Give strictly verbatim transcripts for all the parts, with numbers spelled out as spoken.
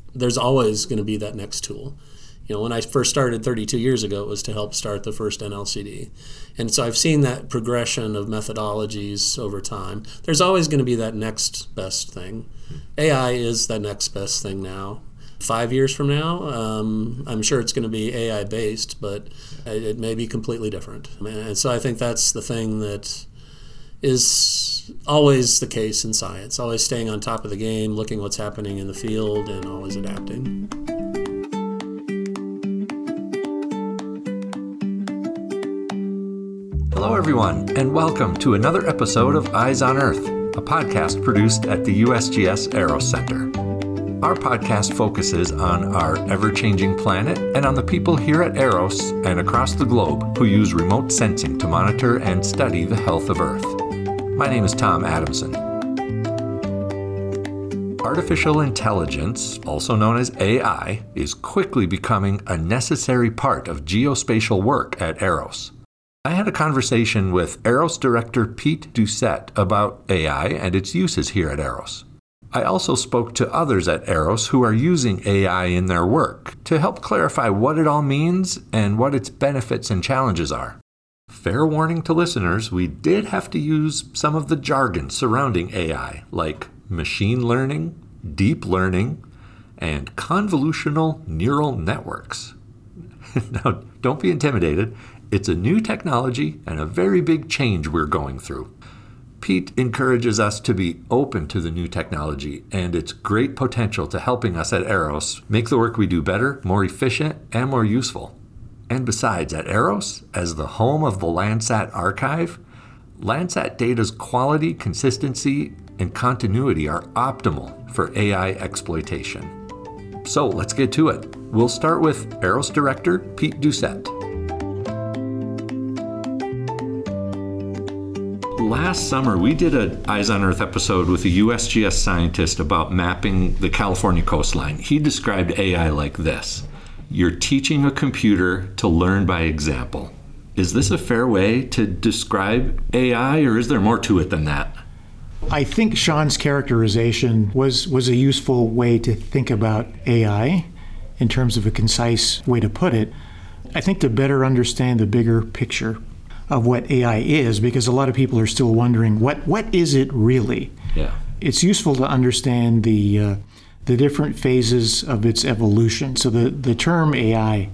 there's always going to be that next tool. You know, when I first started thirty-two years ago, it was to help start the first N L C D. And so I've seen that progression of methodologies over time. There's always going to be that next best thing. A I is that next best thing now. Five years from now, um, I'm sure it's going to be A I-based, but it may be completely different. And so I think that's the thing that is always the case in science, always staying on top of the game, looking what's happening in the field, and always adapting. Hello, everyone, and welcome to another episode of Eyes on Earth, a podcast produced at the U S G S Aeros Center. Our podcast focuses on our ever-changing planet and on the people here at Aeros and across the globe who use remote sensing to monitor and study the health of Earth. My name is Tom Adamson. Artificial intelligence, also known as A I, is quickly becoming a necessary part of geospatial work at Aeros. I had a conversation with Aeros Director Pete Doucette about A I and its uses here at Aeros. I also spoke to others at Aeros who are using A I in their work to help clarify what it all means and what its benefits and challenges are. Fair warning to listeners, we did have to use some of the jargon surrounding A I, like machine learning, deep learning, and convolutional neural networks. Now, don't be intimidated. It's a new technology and a very big change we're going through. Pete encourages us to be open to the new technology and its great potential to helping us at Aeros make the work we do better, more efficient, and more useful. And besides, at Aeros, as the home of the Landsat archive, Landsat data's quality, consistency, and continuity are optimal for A I exploitation. So let's get to it. We'll start with Aeros Director Pete Doucette. Last summer, we did an Eyes on Earth episode with a U S G S scientist about mapping the California coastline. He described A I like this: you're teaching a computer to learn by example. Is this a fair way to describe A I, or is there more to it than that? I think Sean's characterization was, was a useful way to think about A I in terms of a concise way to put it. I think to better understand the bigger picture of what A I is, because a lot of people are still wondering, what what is it really? Yeah. It's useful to understand the uh, the different phases of its evolution. So the, the term A I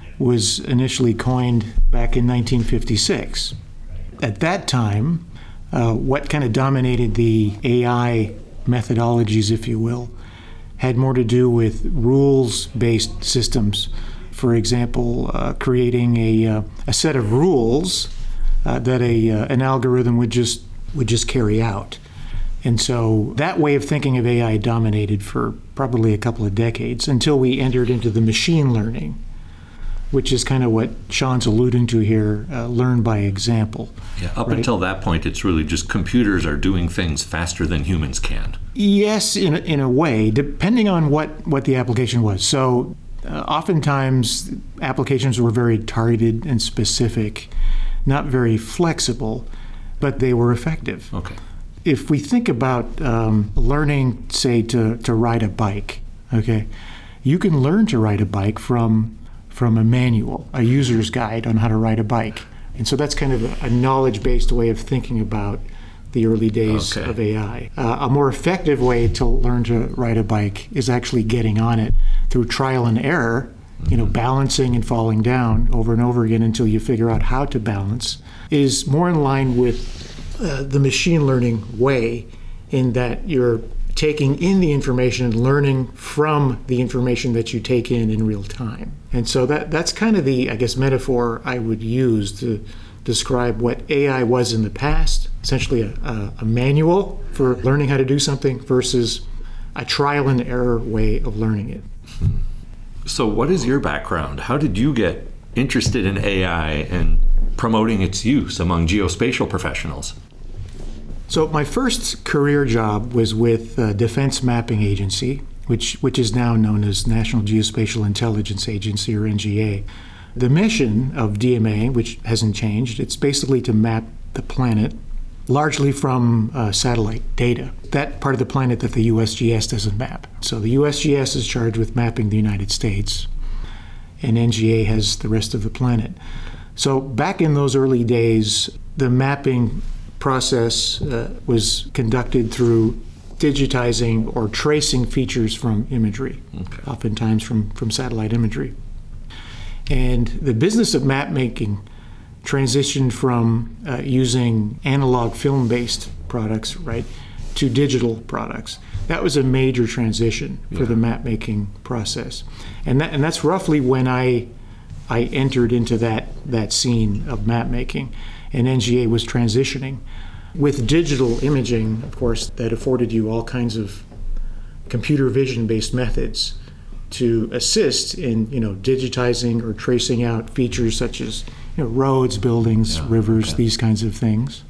was initially coined back in nineteen fifty-six. At that time, uh, what kind of dominated the A I methodologies, if you will, had more to do with rules-based systems. For example, uh, creating a, uh, a set of rules Uh, that a uh, an algorithm would just would just carry out. And so that way of thinking of A I dominated for probably a couple of decades until we entered into the machine learning, which is kind of what Sean's alluding to here, uh, learn by example. Yeah, up right? Until that point, it's really just computers are doing things faster than humans can. Yes, in a, in a way, depending on what, what the application was. So uh, oftentimes applications were very targeted and specific, not very flexible, but they were effective. Okay. If we think about um, learning, say, to, to ride a bike, okay, you can learn to ride a bike from from a manual, a user's guide on how to ride a bike. And so that's kind of a, a knowledge-based way of thinking about the early days okay. of A I. Uh, a more effective way to learn to ride a bike is actually getting on it through trial and error, you know, balancing and falling down over and over again until you figure out how to balance, is more in line with uh, the machine learning way, in that you're taking in the information and learning from the information that you take in in real time. And so that that's kind of the, I guess, metaphor I would use to describe what A I was in the past, essentially a, a, a manual for learning how to do something versus a trial and error way of learning it. So what is your background? How did you get interested in A I and promoting its use among geospatial professionals? So my first career job was with uh, Defense Mapping Agency, which which is now known as National Geospatial Intelligence Agency, or N G A. The mission of D M A, which hasn't changed, it's basically to map the planet largely from uh, satellite data, that part of the planet that the U S G S doesn't map. So the U S G S is charged with mapping the United States, and N G A has the rest of the planet. So back in those early days, the mapping process uh, was conducted through digitizing or tracing features from imagery, okay. oftentimes from, from satellite imagery. And the business of map making transitioned from uh, using analog film-based products, right, to digital products. That was a major transition for yeah. the map making process. And that, and that's roughly when I I entered into that, that scene of map making, and N G A was transitioning. With digital imaging, of course, that afforded you all kinds of computer vision-based methods to assist in, you know, digitizing or tracing out features such as, you know, roads, buildings, yeah, rivers, okay. these kinds of things.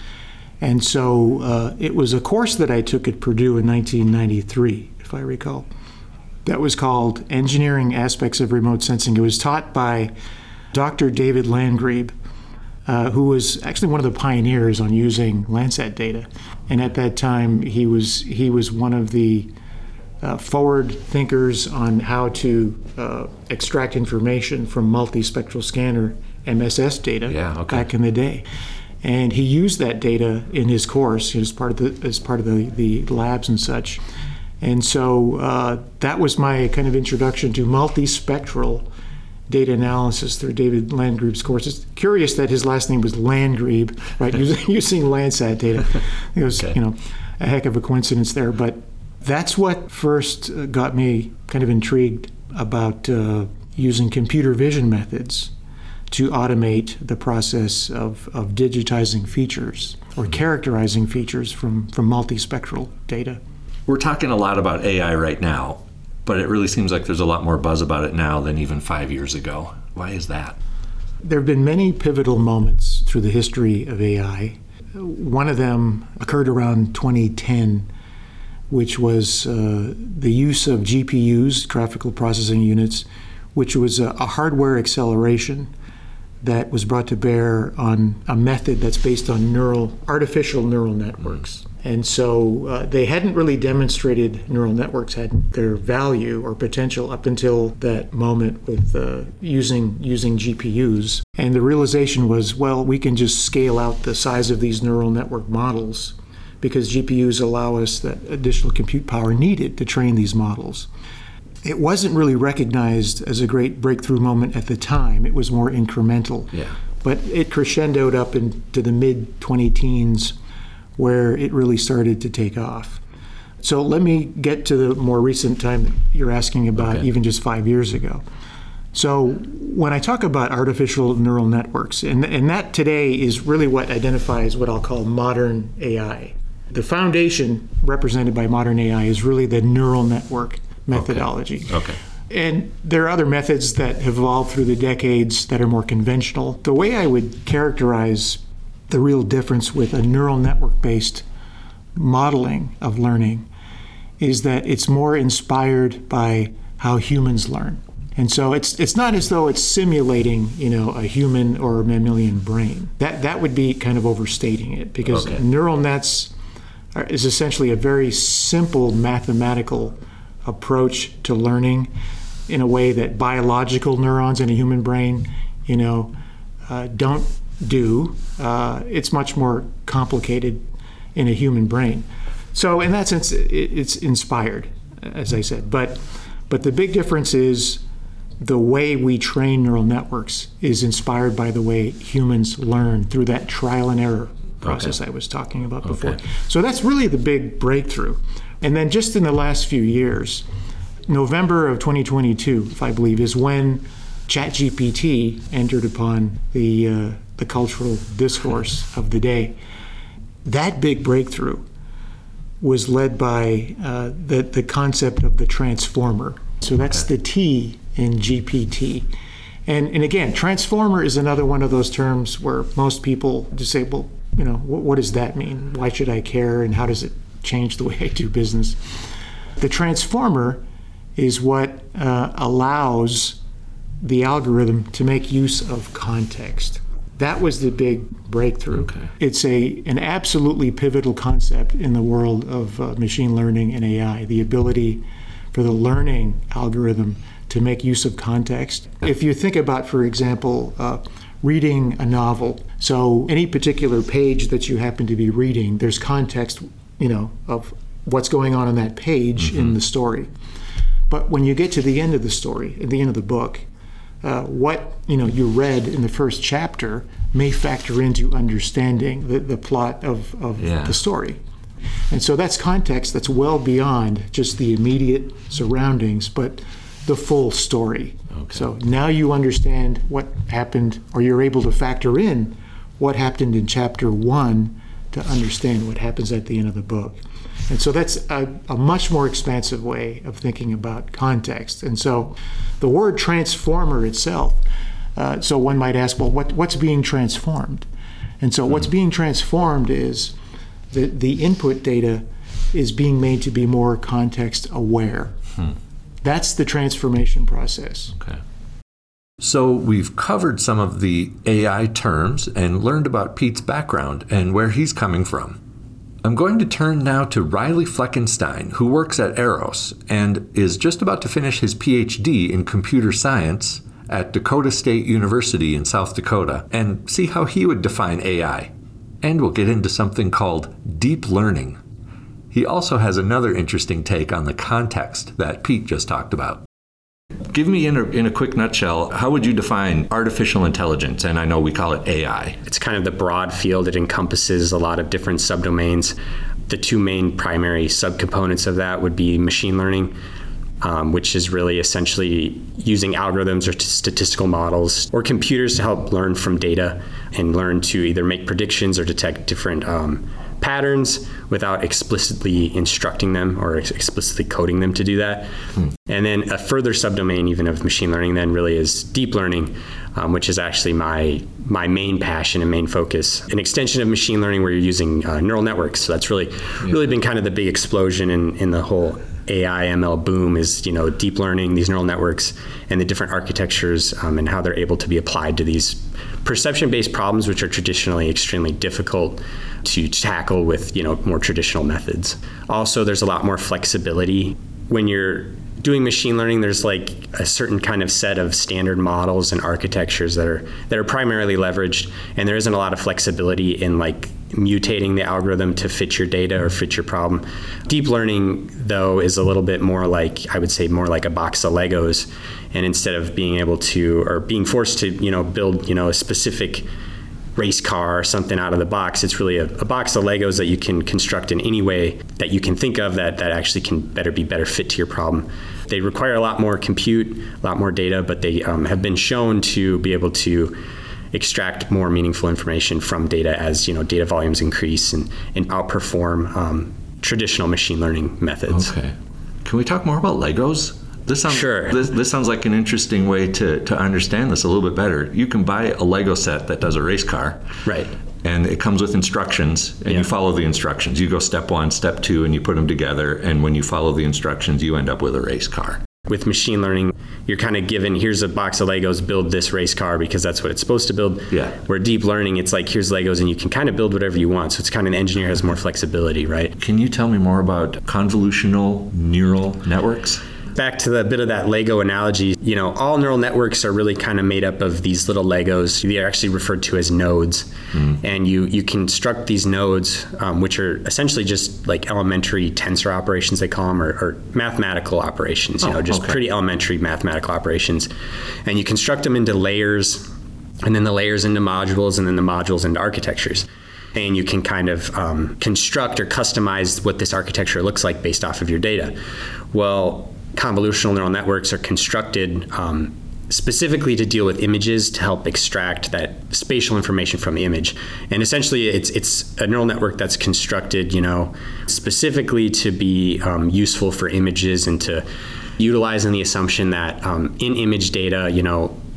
And so uh, it was a course that I took at Purdue in nineteen ninety-three, if I recall. That was called Engineering Aspects of Remote Sensing. It was taught by Doctor David Landgrebe, uh, who was actually one of the pioneers on using Landsat data. And at that time, he was he was one of the uh, forward thinkers on how to uh, extract information from multispectral scanner M S S data yeah, okay. back in the day. And he used that data in his course as part of the as part of the, the labs and such. And so uh, that was my kind of introduction to multispectral data analysis through David Landgrebe's course. It's curious that his last name was Landgrebe, right? using, using Landsat data. It was, okay. you know, a heck of a coincidence there. But that's what first got me kind of intrigued about uh, using computer vision methods to automate the process of, of digitizing features or characterizing features from, from multispectral data. We're talking a lot about A I right now, but it really seems like there's a lot more buzz about it now than even five years ago. Why is that? There have been many pivotal moments through the history of A I. One of them occurred around twenty ten, which was uh, the use of G P Us, graphical processing units, which was a, a hardware acceleration that was brought to bear on a method that's based on neural, artificial neural networks. And so uh, they hadn't really demonstrated neural networks had their value or potential up until that moment with uh, using using G P Us. And the realization was, well, we can just scale out the size of these neural network models because G P Us allow us that additional compute power needed to train these models. It wasn't really recognized as a great breakthrough moment at the time. It was more incremental. Yeah. But it crescendoed up into the mid twenty teens where it really started to take off. So let me get to the more recent time that you're asking about, okay. even just five years ago. So when I talk about artificial neural networks, and, and that today is really what identifies what I'll call modern A I. The foundation represented by modern A I is really the neural network methodology. Okay. okay. And there are other methods that have evolved through the decades that are more conventional. The way I would characterize the real difference with a neural network-based modeling of learning is that it's more inspired by how humans learn. And so it's it's not as though it's simulating, you know, a human or a mammalian brain. That that would be kind of overstating it, because okay. neural nets are, is essentially a very simple mathematical approach to learning in a way that biological neurons in a human brain, you know, uh, don't do. Uh, it's much more complicated in a human brain. So in that sense, it, it's inspired, as I said. But but the big difference is the way we train neural networks is inspired by the way humans learn through that trial and error process okay. I was talking about before. Okay. So that's really the big breakthrough. And then just in the last few years, November of twenty twenty-two, if I believe, is when ChatGPT entered upon the uh, the cultural discourse of the day. That big breakthrough was led by uh, the, the concept of the transformer. So that's okay. the T in G P T. And, and again, transformer is another one of those terms where most people just say, well, you know, what, what does that mean? Why should I care? And how does it change the way I do business? The transformer is what uh, allows the algorithm to make use of context. That was the big breakthrough. Okay. It's a an absolutely pivotal concept in the world of uh, machine learning and A I, the ability for the learning algorithm to make use of context. If you think about, for example, uh, reading a novel, so any particular page that you happen to be reading, there's context, you know, of what's going on in that page mm-hmm. in the story. But when you get to the end of the story, at the end of the book, uh, what you know you read in the first chapter may factor into understanding the, the plot of, of yeah. the story. And so that's context that's well beyond just the immediate surroundings, but the full story. Okay. So now you understand what happened, or you're able to factor in what happened in chapter one to understand what happens at the end of the book. And so that's a, a much more expansive way of thinking about context. And so the word transformer itself, uh, so one might ask, well, what, what's being transformed? And so mm-hmm. what's being transformed is the, the input data is being made to be more context aware. Hmm. That's the transformation process. Okay. So we've covered some of the A I terms and learned about Pete's background and where he's coming from. I'm going to turn now to Riley Fleckenstein, who works at Aros and is just about to finish his P H D in computer science at Dakota State University in South Dakota, and see how he would define A I. And we'll get into something called deep learning. He also has another interesting take on the context that Pete just talked about. Give me in a, in a quick nutshell, how would you define artificial intelligence? And I know we call it A I. It's kind of the broad field. It encompasses a lot of different subdomains. The two main primary subcomponents of that would be machine learning, um, which is really essentially using algorithms or t- statistical models or computers to help learn from data and learn to either make predictions or detect different um, patterns without explicitly instructing them or ex- explicitly coding them to do that. Hmm. And then a further subdomain even of machine learning then really is deep learning, um, which is actually my my main passion and main focus. An extension of machine learning where you're using uh, neural networks. So that's really yeah. really been kind of the big explosion in, in the whole A I M L boom is, you know, deep learning, these neural networks and the different architectures um, and how they're able to be applied to these perception-based problems, which are traditionally extremely difficult to tackle with, you know, more traditional methods. Also, there's a lot more flexibility. When you're doing machine learning, there's like a certain kind of set of standard models and architectures that are that are primarily leveraged, and there isn't a lot of flexibility in like mutating the algorithm to fit your data or fit your problem. Deep learning, though, is a little bit more like, I would say, more like a box of Legos, and instead of being able to, or being forced to, you know, build, you know, a specific race car or something out of the box, it's really a, a box of Legos that you can construct in any way that you can think of that, that actually can better be better fit to your problem. They require a lot more compute, a lot more data, but they um, have been shown to be able to extract more meaningful information from data as, you know, data volumes increase and, and outperform um, traditional machine learning methods. Okay. Can we talk more about Legos? This sounds, sure. This, this sounds like an interesting way to, to understand this a little bit better. You can buy a Lego set that does a race car. Right. And it comes with instructions, and yeah. you follow the instructions. You go step one, step two, and you put them together. And when you follow the instructions, you end up with a race car. With machine learning, you're kind of given, here's a box of Legos, build this race car because that's what it's supposed to build. Yeah. Where deep learning, it's like, here's Legos and you can kind of build whatever you want. So it's kind of, an engineer has more flexibility, right? Can you tell me more about convolutional neural networks? Back to the bit of that Lego analogy, you know, all neural networks are really kind of made up of these little Legos. They're actually referred to as nodes. Mm. And you, you construct these nodes, um, which are essentially just like elementary tensor operations, they call them, or, or mathematical operations, you oh, know, just okay. pretty elementary mathematical operations. And you construct them into layers, and then the layers into modules, and then the modules into architectures. And you can kind of um, construct or customize what this architecture looks like based off of your data. Well, convolutional neural networks are constructed um, specifically to deal with images to help extract that spatial information from the image. And essentially, it's it's a neural network that's constructed, you know, specifically to be um, useful for images and to utilize in the assumption that um, in image data, you know,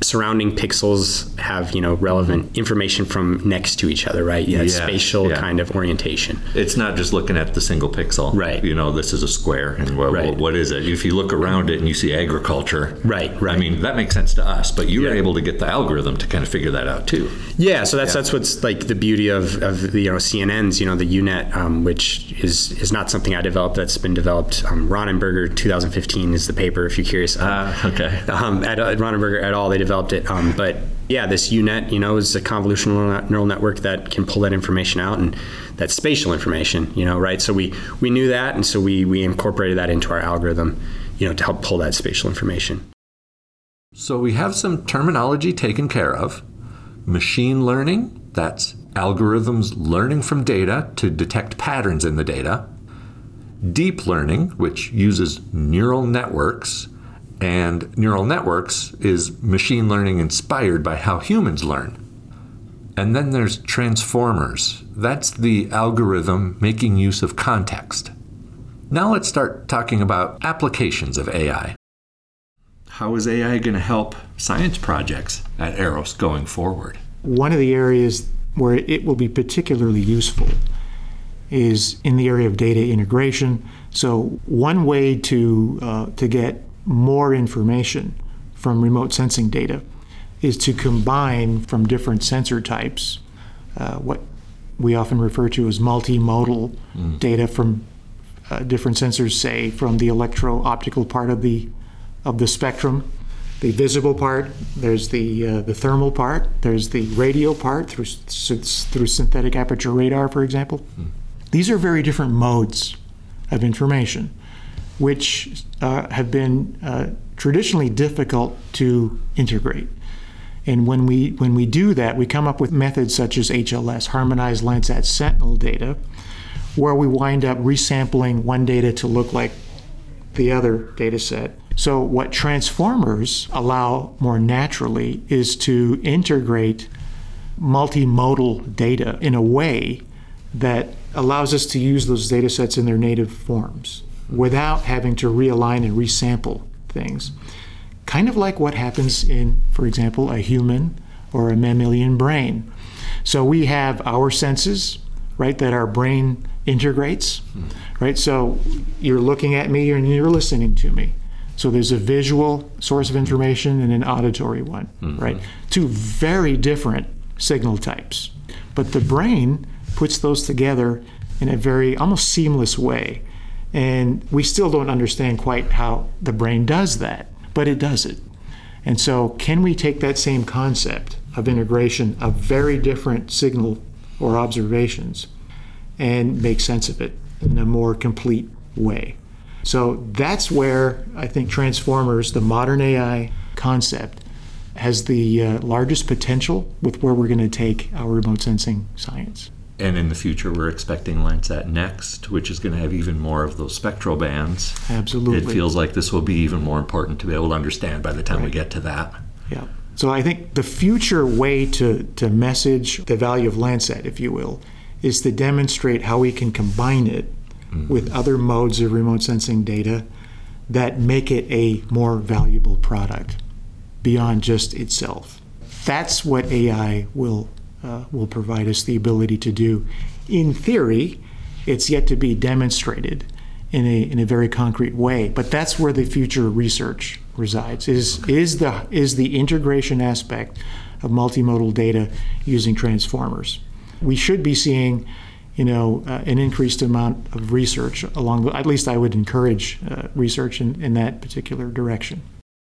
surrounding pixels have, you know, relevant information from next to each other, right? You have Yeah, spatial yeah. kind of orientation. It's not just looking at the single pixel. Right. You know, this is a square, and what, Right. what is it? If you look around it and you see agriculture, Right, right. I mean, that makes sense to us, but you were Yeah. able to get the algorithm to kind of figure that out too. Yeah, so that's that's what's like the beauty of, of the, you know, C N Ns, you know, the U net, um, which is is not something I developed. That's been developed. Um, Ronenberger, two thousand fifteen is the paper, if you're curious. Ah, okay. Um, at, at Ronenberger et al., they developed it. Um, but yeah, this U net, you know, is a convolutional neural network that can pull that information out, and that spatial information, you know, right? So we we knew that, and so we we incorporated that into our algorithm, you know, to help pull that spatial information. So we have some terminology taken care of. Machine learning, that's algorithms learning from data to detect patterns in the data. Deep learning, which uses neural networks, and neural networks is machine learning inspired by how humans learn. And then there's transformers. That's the algorithm making use of context. Now let's start talking about applications of A I. How is A I going to help science projects at Eros going forward? One of the areas where it will be particularly useful is in the area of data integration. So one way to uh, to get more information from remote sensing data is to combine from different sensor types uh, what we often refer to as multimodal mm. data from uh, different sensors, say from the electro-optical part of the of the spectrum, the visible part, there's the uh, the thermal part, there's the radio part through through synthetic aperture radar, for example. Mm. These are very different modes of information, which uh, have been uh, traditionally difficult to integrate. And when we when we do that, we come up with methods such as H L S, Harmonized Landsat Sentinel data, where we wind up resampling one data to look like the other data set. So what transformers allow more naturally is to integrate multimodal data in a way that allows us to use those data sets in their native forms without having to realign and resample things. Kind of like what happens in, for example, a human or a mammalian brain. So we have our senses, right, that our brain integrates, mm. right? So you're looking at me and you're listening to me. So there's a visual source of information and an auditory one, mm-hmm. right? Two very different signal types. But the brain puts those together in a very almost seamless way. And we still don't understand quite how the brain does that, but it does it. And so can we take that same concept of integration of very different signal or observations and make sense of it in a more complete way? So that's where I think transformers, the modern A I concept, has the uh, largest potential with where we're going to take our remote sensing science. And in the future, we're expecting Landsat Next, which is going to have even more of those spectral bands. Absolutely. It feels like this will be even more important to be able to understand by the time right. we get to that. Yeah. So I think the future way to, to message the value of Landsat, if you will, is to demonstrate how we can combine it mm-hmm. with other modes of remote sensing data that make it a more valuable product beyond just itself. That's what A I will Uh, will provide us the ability to do. In theory, it's yet to be demonstrated in a in a very concrete way, but that's where the future research resides, is is the is the integration aspect of multimodal data using transformers. We should be seeing, you know, uh, an increased amount of research along the, at least I would encourage uh, research in, in that particular direction.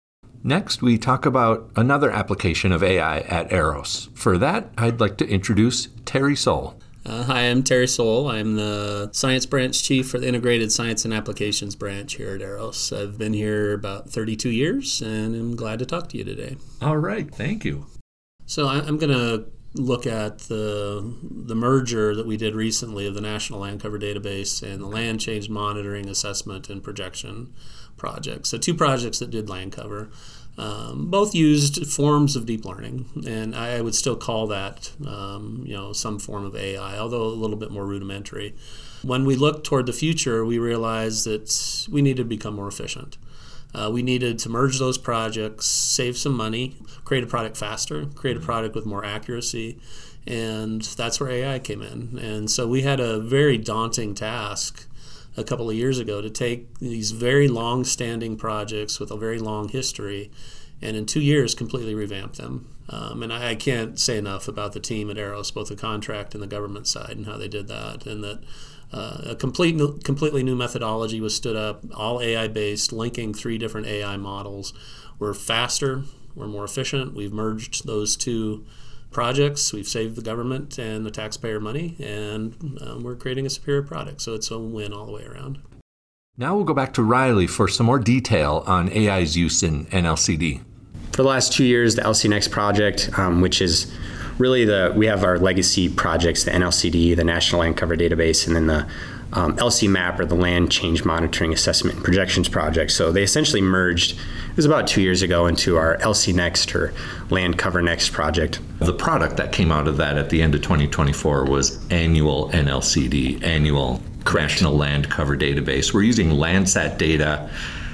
Next, we talk about another application of A I at Eros. For that, I'd like to introduce Terry Soule. Uh, hi, I'm Terry Soule. I'm the Science Branch Chief for the Integrated Science and Applications Branch here at Eros. I've been here about thirty-two years, and I'm glad to talk to you today. All right, thank you. So I'm going to look at the the merger that we did recently of the National Land Cover Database and the Land Change Monitoring, Assessment, and Projection projects. So two projects that did land cover. Um, both used forms of deep learning, and I would still call that um, you know, some form of A I, although a little bit more rudimentary. When we look toward the future, we realize that we need to become more efficient. Uh, we needed to merge those projects, save some money, create a product faster, create a product with more accuracy, and that's where A I came in. And so we had a very daunting task a couple of years ago to take these very long-standing projects with a very long history and in two years completely revamp them. Um, and I, I can't say enough about the team at Aros, both the contract and the government side, and how they did that, and that uh, a complete, completely new methodology was stood up, all A I-based, linking three different A I models. We're faster, we're more efficient, we've merged those two projects, we've saved the government and the taxpayer money, and um, we're creating a superior product. So it's a win all the way around. Now we'll go back to Riley for some more detail on A I's use in N L C D. For the last two years, the L C Next project, um, which is really the, we have our legacy projects, the N L C D, the National Land Cover Database, and then the um, L C MAP, or the Land Change Monitoring Assessment and Projections project. So they essentially merged, it was about two years ago, into our L C Next, or Land Cover Next project. The product that came out of that at the end of twenty twenty-four was annual N L C D, annual Correct. National Land Cover Database. We're using Landsat data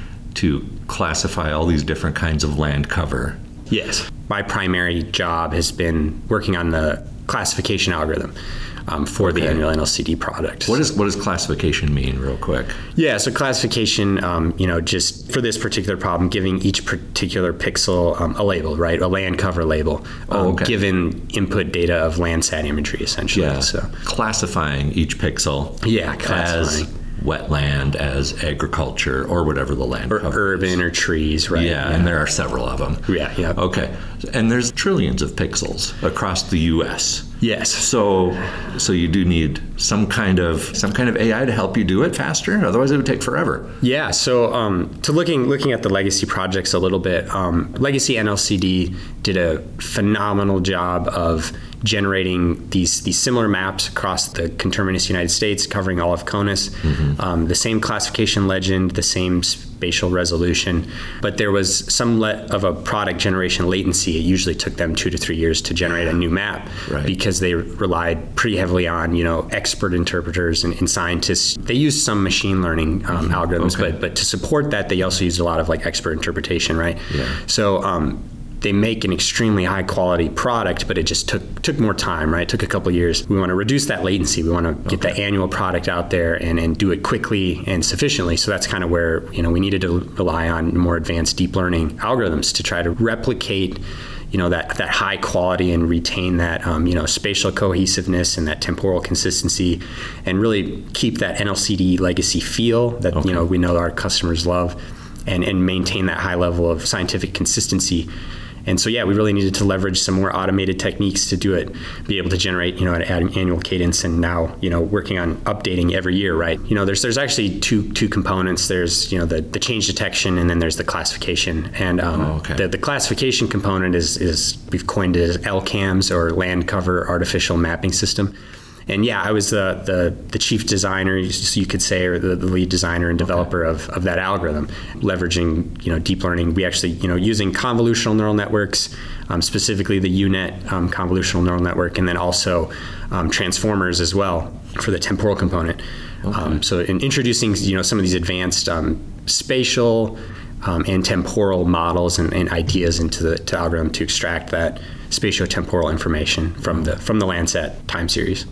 to classify all these different kinds of land cover. Yes. My primary job has been working on the classification algorithm um, for Okay. the annual N L C D product. What, is, what does classification mean, real quick? Yeah, so classification, um, you know, just for this particular problem, giving each particular pixel um, a label, right? A land cover label, um, Oh, okay. given input data of Landsat imagery, essentially. Yeah, So, classifying each pixel yeah, as classifying. wetland, as agriculture, or whatever the land Or cover urban is. or trees, right? Yeah, and there are several of them. Yeah, yeah. Okay, and there's trillions of pixels across the U S. Yes. So, so you do need some kind of some kind of A I to help you do it faster. Otherwise, it would take forever. Yeah, so um, to looking looking at the legacy projects a little bit, um, Legacy N L C D did a phenomenal job of generating these these similar maps across the conterminous United States, covering all of CONUS, mm-hmm. um, the same classification legend, the same spatial resolution, but there was some le- of a product generation latency. It usually took them two to three years to generate a new map, Right. because they relied pretty heavily on, you know, expert interpreters and, and scientists. They used some machine learning um, Mm-hmm. algorithms, Okay. but but to support that, they also used a lot of like expert interpretation, right? Yeah. So um, they make an extremely high quality product, but it just took took more time, right? It took a couple of years. We want to reduce that latency. We want to get Okay. the annual product out there and, and do it quickly and sufficiently. So that's kind of where, you know, we needed to rely on more advanced deep learning algorithms to try to replicate, you know, that that high quality and retain that, um, you know, spatial cohesiveness and that temporal consistency, and really keep that N L C D legacy feel that, Okay. you know, we know our customers love, and, and maintain that high level of scientific consistency. And so, yeah, we really needed to leverage some more automated techniques to do it, be able to generate, you know, an annual cadence, and now, you know, working on updating every year, right? You know, there's there's actually two two components. There's, you know, the, the change detection, and then there's the classification. And um, Oh, okay. the, the classification component is, is, we've coined it as L CAMS, or Land Cover Artificial Mapping System. And yeah, I was the, the, the chief designer, you could say, or the, the lead designer and developer of, of that algorithm, leveraging, you know, deep learning. We actually, you know, using convolutional neural networks, um, specifically the U net um, convolutional neural network, and then also um, transformers as well for the temporal component. Okay. Um, so in introducing, you know, some of these advanced um, spatial um, and temporal models and, and ideas into the to algorithm to extract that spatio-temporal information from the from the Landsat time series.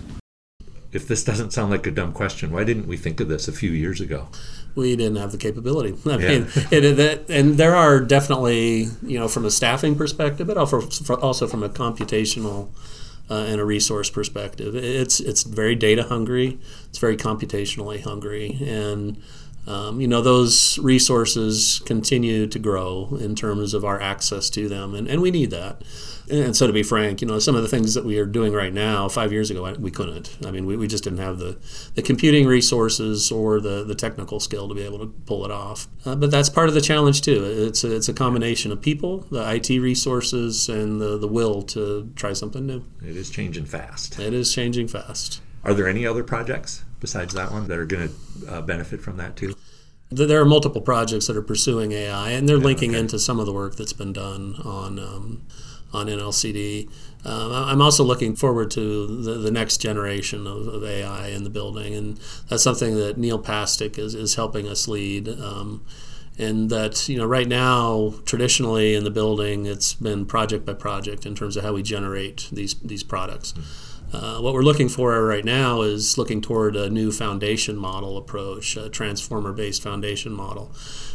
If this doesn't sound like a dumb question, why didn't we think of this a few years ago? We didn't have the capability. I Yeah. mean, it, it, and there are definitely, you know, from a staffing perspective, but also also from a computational uh, and a resource perspective, it's it's very data hungry. It's very computationally hungry, and um, you know, those resources continue to grow in terms of our access to them, and, and we need that. And so, to be frank, you know, some of the things that we are doing right now, five years ago, we couldn't. I mean, we, we just didn't have the, the computing resources or the, the technical skill to be able to pull it off. Uh, but that's part of the challenge, too. It's a, it's a combination of people, the I T resources, and the, the will to try something new. It is changing fast. It is changing fast. Are there any other projects besides that one that are going to uh, benefit from that, too? There are multiple projects that are pursuing A I, and they're Yeah, linking okay. into some of the work that's been done on um, on N L C D. Um, I'm also looking forward to the, the next generation of, of A I in the building, and that's something that Neil Pastic is, is helping us lead. Um, And that, you know, right now, traditionally in the building, it's been project by project in terms of how we generate these these products. Uh, what we're looking for right now is looking toward a new foundation model approach, a transformer-based foundation model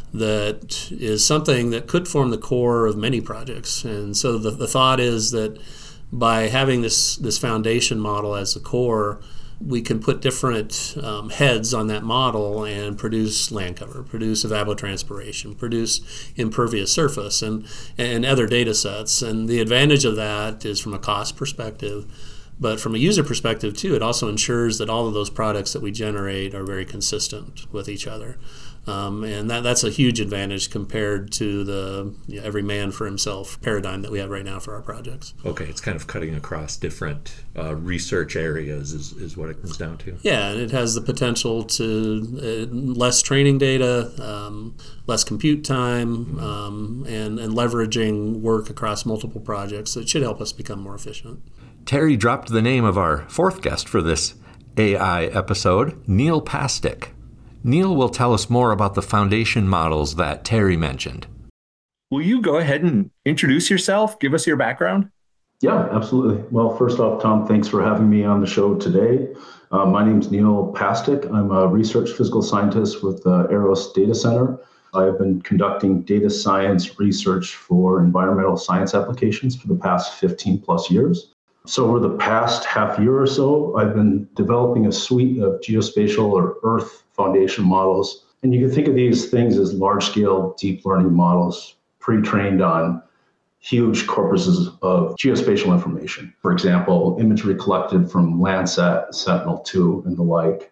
that is something that could form the core of many projects. And so the, the thought is that by having this, this foundation model as the core, we can put different um, heads on that model and produce land cover, produce evapotranspiration, produce impervious surface, and, and other data sets. And the advantage of that is from a cost perspective. But from a user perspective, too, it also ensures that all of those products that we generate are very consistent with each other. Um, and that, that's a huge advantage compared to the you know, every man for himself paradigm that we have right now for our projects. Okay, it's kind of cutting across different uh, research areas is, is what it comes down to. Yeah, and it has the potential to uh, less training data, um, less compute time, um, and, and leveraging work across multiple projects. It should help us become more efficient. Terry dropped the name of our fourth guest for this A I episode, Neil Pastic. Neil will tell us more about the foundation models that Terry mentioned. Will you go ahead and introduce yourself? Give us your background. Yeah, absolutely. Well, first off, Tom, thanks for having me on the show today. Uh, my name is Neil Pastic. I'm a research physical scientist with the Aeros Data Center. I've been conducting data science research for environmental science applications for the past fifteen plus years. So over the past half year or so, I've been developing a suite of geospatial or Earth foundation models. And you can think of these things as large-scale deep learning models pre-trained on huge corpuses of geospatial information. For example, imagery collected from Landsat, Sentinel two, and the like.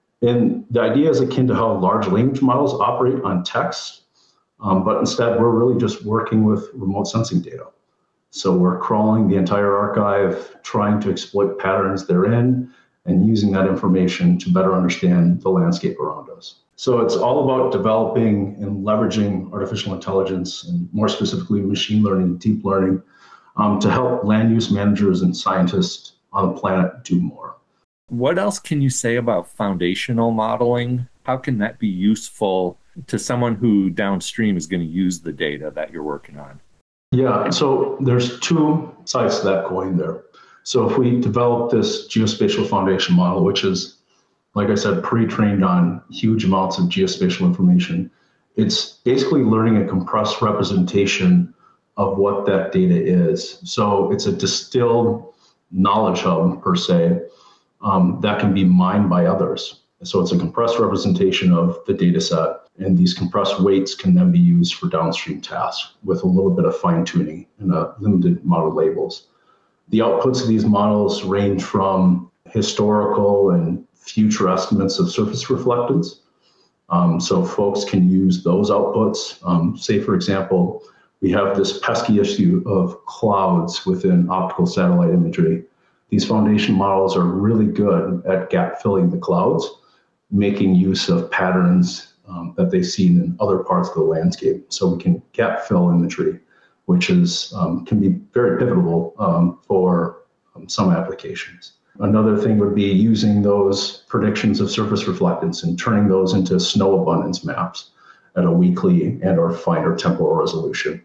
And the idea is akin to how large language models operate on text, um, but instead we're really just working with remote sensing data. So we're crawling the entire archive, trying to exploit patterns therein, and using that information to better understand the landscape around us. So it's all about developing and leveraging artificial intelligence, and more specifically machine learning, deep learning, um, to help land use managers and scientists on the planet do more. What else can you say about foundational modeling? How can that be useful to someone who downstream is going to use the data that you're working on? Yeah, so there's two sides to that coin there. So if we develop this geospatial foundation model, which is, like I said, pre-trained on huge amounts of geospatial information, it's basically learning a compressed representation of what that data is. So it's a distilled knowledge hub, per se, um, that can be mined by others. So it's a compressed representation of the data set, and these compressed weights can then be used for downstream tasks with a little bit of fine-tuning and a limited amount of labels. The outputs of these models range from historical and future estimates of surface reflectance. Um, so folks can use those outputs. Um, say, for example, we have this pesky issue of clouds within optical satellite imagery. These foundation models are really good at gap filling the clouds, making use of patterns um, that they've seen in other parts of the landscape. So we can gap fill imagery, which is um, can be very pivotal um, for um, some applications. Another thing would be using those predictions of surface reflectance and turning those into snow abundance maps at a weekly and or finer temporal resolution.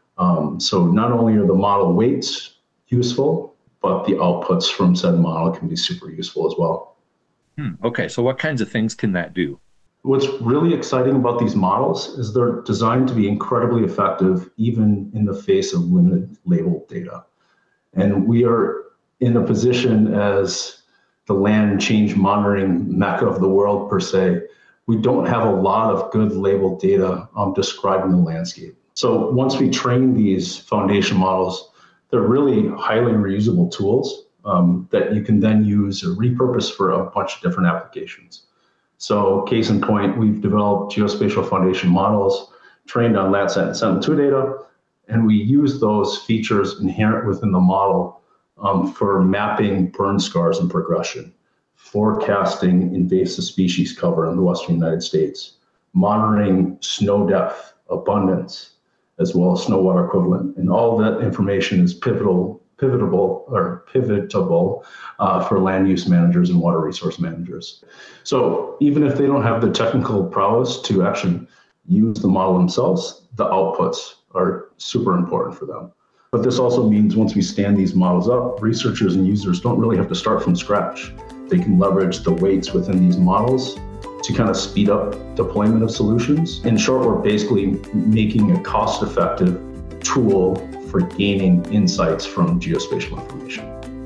Um, so not only are the model weights useful, but the outputs from said model can be super useful as well. Hmm, okay, so what kinds of things can that do? What's really exciting about these models is they're designed to be incredibly effective even in the face of limited labeled data. And we are in a position as the land change monitoring mecca of the world, per se. We don't have a lot of good labeled data um, describing the landscape. So once we train these foundation models, they're really highly reusable tools um, that you can then use or repurpose for a bunch of different applications. So case in point, we've developed geospatial foundation models trained on Landsat and Sentinel two data, and we use those features inherent within the model um, for mapping burn scars and progression, forecasting invasive species cover in the western United States, monitoring snow depth, abundance, as well as snow water equivalent. And all of that information is pivotal, pivotable or pivotable uh, for land use managers and water resource managers. So even if they don't have the technical prowess to actually use the model themselves, the outputs are super important for them. But this also means once we stand these models up, researchers and users don't really have to start from scratch. They can leverage the weights within these models to kind of speed up deployment of solutions. In short, we're basically making a cost-effective tool for gaining insights from geospatial information.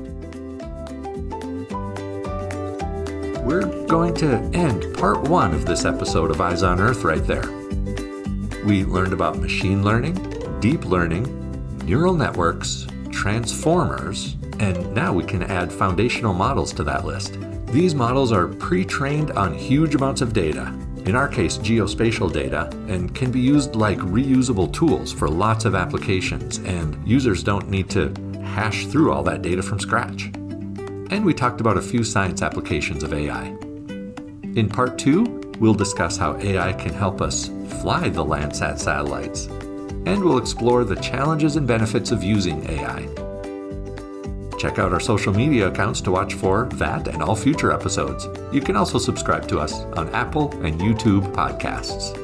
We're going to end part one of this episode of Eyes on Earth right there. We learned about machine learning, deep learning, neural networks, transformers, and now we can add foundational models to that list. These models are pre-trained on huge amounts of data, in our case geospatial data, and can be used like reusable tools for lots of applications, and users don't need to hash through all that data from scratch. And we talked about a few science applications of A I. In part two, we'll discuss how A I can help us fly the Landsat satellites, and we'll explore the challenges and benefits of using A I. Check out our social media accounts to watch for that and all future episodes. You can also subscribe to us on Apple and YouTube podcasts.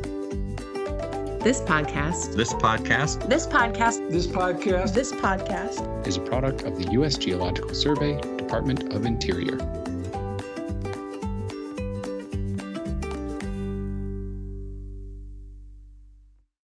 This podcast. This podcast. This podcast. This podcast. This podcast is a product of the U S Geological Survey, Department of Interior.